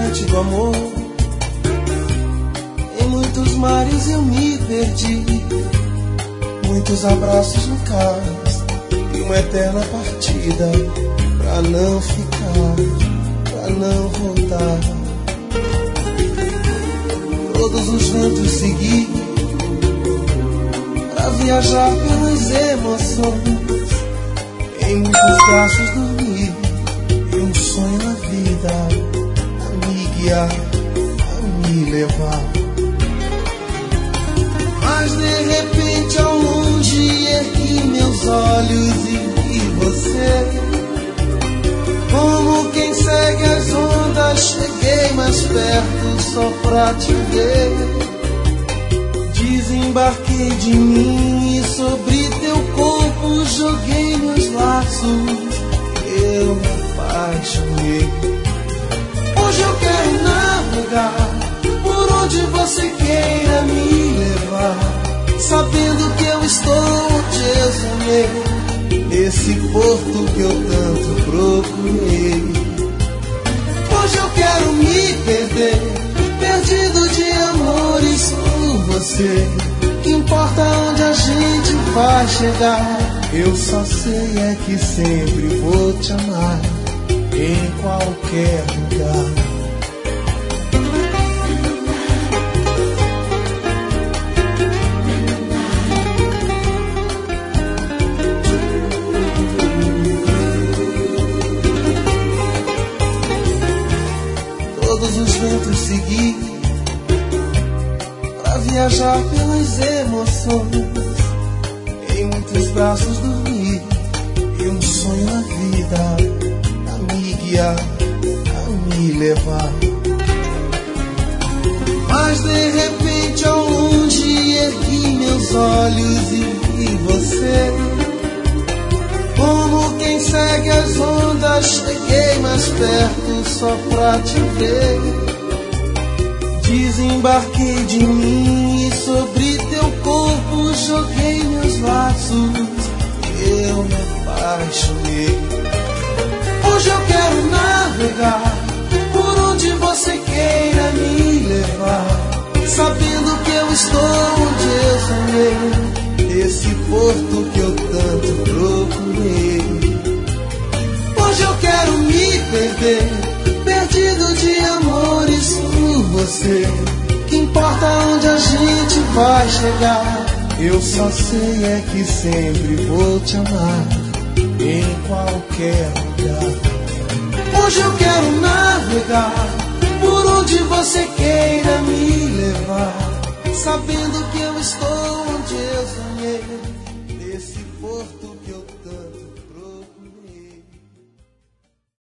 diante do amor. Em muitos mares eu me perdi, muitos abraços no cais e uma eterna partida pra não ficar, pra não voltar. Todos os ventos segui pra viajar pelas emoções. Em muitos braços dormi e um sonho na vida a me guiar, a me levar. Mas de repente ao longe ergui meus olhos e vi você. Como quem segue as ondas, cheguei mais perto só pra te ver. Desembarquei de mim e sobre teu corpo joguei meus laços. Eu me apaixonei. Hoje eu quero navegar por onde você queira me levar, sabendo que eu estou onde eu sonhei, nesse porto que eu tanto procurei. Hoje eu quero me perder, perdido de amores por você. Que importa onde a gente vai chegar, eu só sei é que sempre vou te amar, em qualquer lugar. Todos os ventos segui pra viajar pelas emoções. Em muitos braços dormi e um sonho na vida a me guiar, a me levar. Mas de repente ao longe ergui meus olhos e vi você. Como quem segue as ondas, cheguei mais perto só pra te ver. Desembarquei de mim e sobre teu corpo joguei meus laços. Eu me apaixonei. Hoje eu quero navegar por onde você queira me levar, sabendo que eu estou onde eu sonhei, esse porto que eu tanto procurei. Hoje eu quero me perder, perdido de amores por você. Que importa onde a gente vai chegar, eu só sei é que sempre vou te amar, em qualquer lugar. Hoje eu quero navegar por onde você queira me levar, sabendo que eu estou